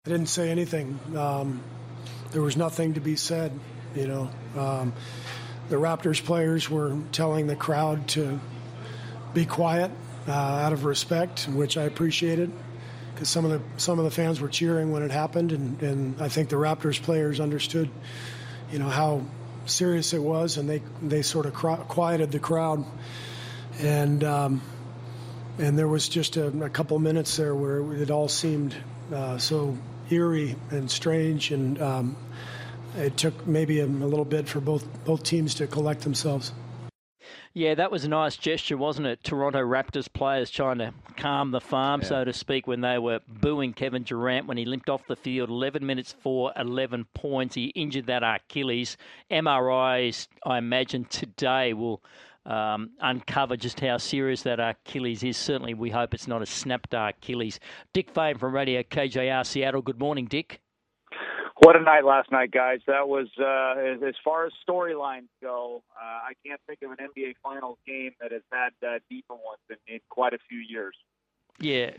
I didn't say anything. There was nothing to be said, you know. The Raptors players were telling the crowd to be quiet out of respect, which I appreciated, because some of the fans were cheering when it happened, and I think the Raptors players understood, you know, how serious it was, and they sort of quieted the crowd, and there was just a couple minutes there where it all seemed so eerie and strange, and it took maybe a little bit for both teams to collect themselves. Yeah, that was a nice gesture, wasn't it? Toronto Raptors players trying to calm the farm, so to speak, when they were booing Kevin Durant when he limped off the field. 11 minutes for 11 points. He injured that Achilles. MRIs, I imagine, today will uncover just how serious that Achilles is. Certainly, we hope it's not a snapped Achilles. Dick Fame from Radio KJR Seattle. Good morning, Dick. What a night last night, guys. That was, as far as storylines go, I can't think of an NBA Finals game that has had deeper ones in quite a few years. Yeah.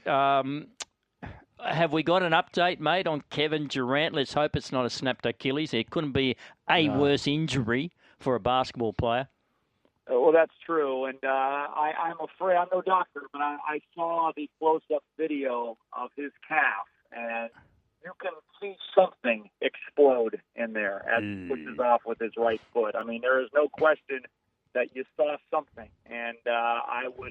Have we got an update, mate, on Kevin Durant? Let's hope it's not a snapped Achilles. It couldn't be a worse injury for a basketball player. Well, that's true, and I'm afraid, I'm no doctor, but I saw the close-up video of his calf, and you can see something explode in there as he pushes off with his right foot. I mean, there is no question that you saw something, and I would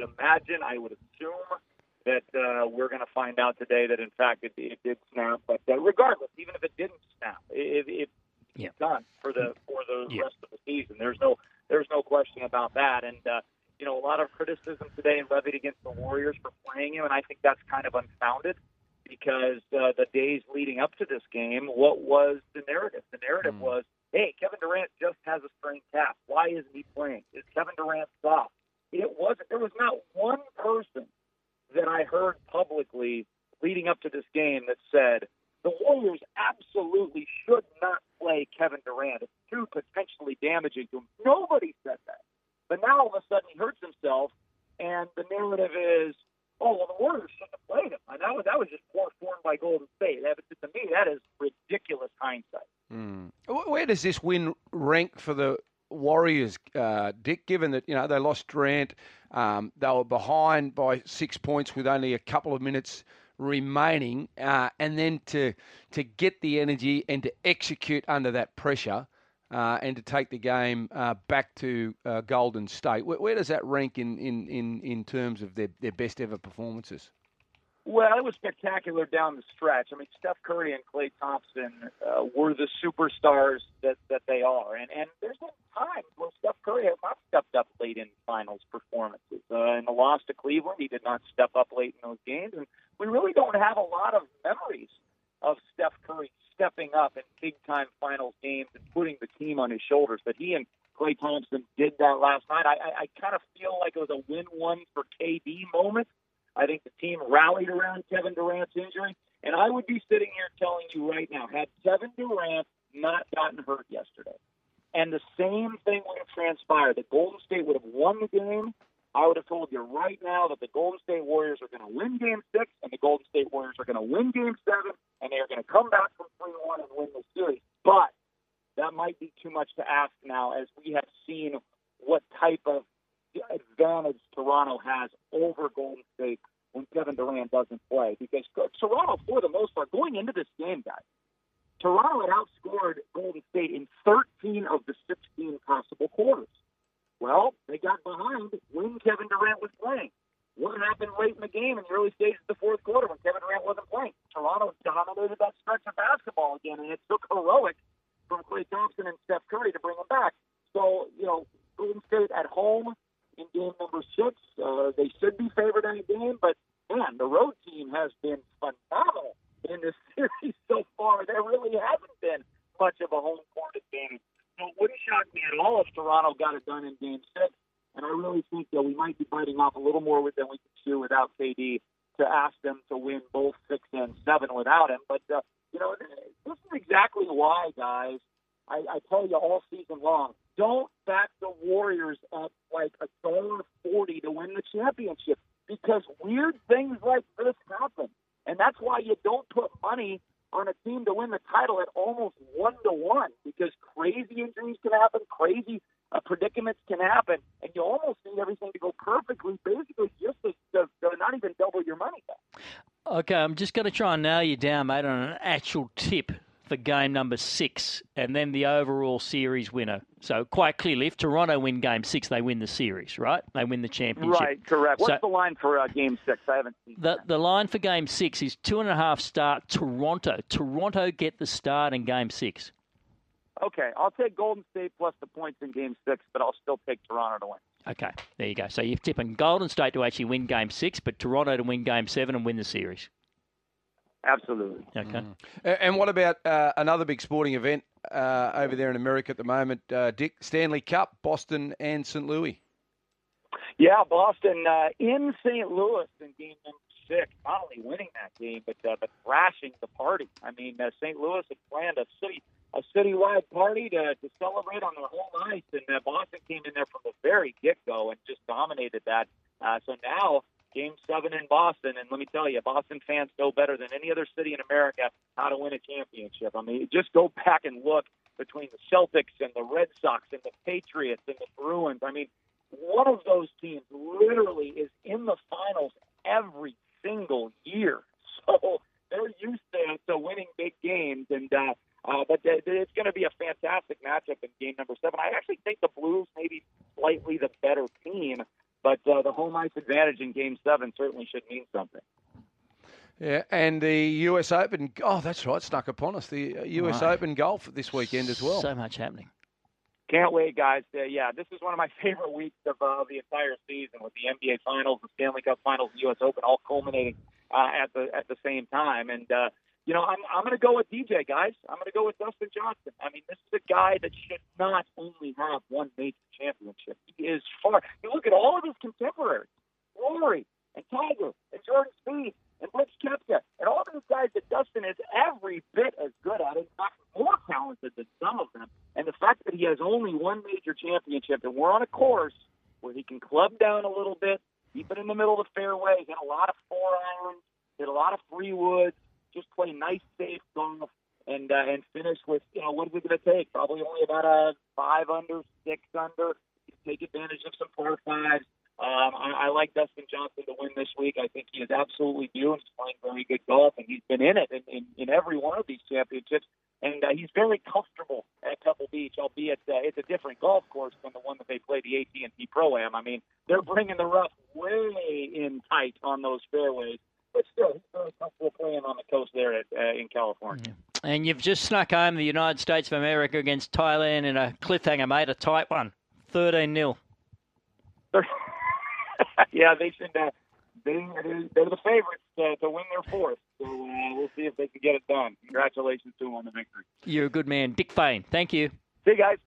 assume that we're going to find out today that, in fact, it did snap. But regardless, even if it didn't snap, it's done for the rest of the season. There's no question about that. And, you know, a lot of criticism today levied against the Warriors for playing him, and I think that's kind of unfounded because the days leading up to this game, what was the narrative? The narrative was, hey, Kevin Durant just has a sprained calf. Why isn't he playing? Is Kevin Durant soft? It wasn't. There was not one person that I heard publicly leading up to this game that said the Warriors absolutely should not play Kevin Durant. It's too potentially damaging to him. Nobody said that. But now all of a sudden he hurts himself, and the narrative is, oh, well, the Warriors shouldn't have played him. And that was just poor form by Golden State. To me, that is ridiculous hindsight. Where does this win rank for the Warriors, Dick, given that, you know, they lost Durant, they were behind by 6 points with only a couple of minutes remaining, and then to get the energy and to execute under that pressure and to take the game back to Golden State. Where does that rank in terms of their best ever performances? Well, it was spectacular down the stretch. I mean, Steph Curry and Klay Thompson were the superstars that they are. And there's been times where Steph Curry has not stepped up late in finals performances. In the loss to Cleveland, he did not step up late in those games. And we really don't have a lot of memories of Steph Curry stepping up in big-time finals games and putting the team on his shoulders. But he and Klay Thompson did that last night. I kind of feel like it was a win-one for KD moment. I think the team rallied around Kevin Durant's injury, and I would be sitting here telling you right now, had Kevin Durant not gotten hurt yesterday, and the same thing would have transpired, that Golden State would have won the game, I would have told you right now that the Golden State Warriors are going to win Game 6, and the Golden State Warriors are going to win Game 7, and they're going to come back from 3-1 and win the series. But that might be too much to ask now, as we have seen what type of advantage Toronto has over Golden State when Kevin Durant doesn't play. Because Toronto, for the most part, going into this game, guys, Toronto had outscored Golden State in 13 of the 16 possible quarters. Well, they got behind when Kevin Durant was playing. What happened late in the game in the early stages of the fourth quarter when Kevin Durant wasn't playing? Toronto dominated that stretch of basketball again, and it took heroic from Klay Thompson and Steph Curry to bring them back. So, you know, Golden State at home in game number 6, they should be favored in a game, but man, the road team has been phenomenal in this series so far. There really hasn't been much of a home court advantage. So it wouldn't shock me at all if Toronto got it done in game 6, and I really think that we might be biting off a little more than we can chew without KD to ask them to win both 6 and 7 without him. But, you know, this is exactly why, guys, I tell you all season long, don't back the Warriors at like $1.40 to win the championship, because weird things like this happen. And that's why you don't put money on a team to win the title at almost 1-1 because crazy injuries can happen, crazy predicaments can happen, and you almost need everything to go perfectly, basically just to not even double your money back. Okay, I'm just going to try and nail you down, mate, on an actual tip for game number 6 and then the overall series winner. So quite clearly, if Toronto win game 6, they win the series, right? They win the championship. Right, correct. What's the line for game 6? I haven't seen the line for game 6 is 2.5 start Toronto. Toronto get the start in game 6. Okay, I'll take Golden State plus the points in game 6, but I'll still take Toronto to win. Okay, there you go. So you're tipping Golden State to actually win game 6, but Toronto to win game 7 and win the series. Absolutely. Okay. And what about another big sporting event over there in America at the moment, Dick? Stanley Cup, Boston and St. Louis. Yeah, Boston in St. Louis in game number 6, not only winning that game, but thrashing the party. I mean, St. Louis had planned a citywide party to celebrate on their home ice, and Boston came in there from the very get-go and just dominated that. So now, Game 7 in Boston, and let me tell you, Boston fans know better than any other city in America how to win a championship. I mean, just go back and look between the Celtics and the Red Sox and the Patriots and the Bruins. I mean, one of those teams literally is in the finals every single year. So they're used to winning big games, and but it's going to be a fantastic matchup in game number 7. I actually think the Blues may be slightly the better team, but the home ice advantage in game 7 certainly should mean something. Yeah, and the US Open, that's right, snuck upon us. The US Open golf this weekend as well. So much happening. Can't wait, guys. This is one of my favorite weeks of the entire season with the NBA Finals, the Stanley Cup Finals, the US Open, all culminating at the same time. And I'm going to go with DJ, guys. I'm going to go with Dustin Johnson. I mean, this is a guy that should not only have one major championship. He is far. You look at all of his contemporaries, Rory and Tiger and Jordan Spieth and Brooks Koepka, and all these guys that Dustin is every bit as good at, in fact, more talented than some of them. And the fact that he has only one major championship, and we're on a course where he can club down a little bit, keep it in the middle of the fairway, hit a lot of 4-irons, hit a lot of 3-woods, just play nice, safe golf, and finish with, what is it going to take? Probably only about a 5 under, 6 under. Take advantage of some par 5s. I like Dustin Johnson to win this week. I think he is absolutely due, and he's playing very good golf, and he's been in it in every one of these championships. And he's very comfortable at Pebble Beach, albeit it's a different golf course than the one that they play, the AT&T Pro-Am. I mean, they're bringing the rough way in tight on those fairways. But still, he's very comfortable playing on the coast there in California. And you've just snuck home the United States of America against Thailand in a cliffhanger, mate, a tight one, 13-0. Yeah, they should. They're the favorites to win their 4th. So we'll see if they can get it done. Congratulations to them on the victory. You're a good man. Dick Fane, thank you. See you guys.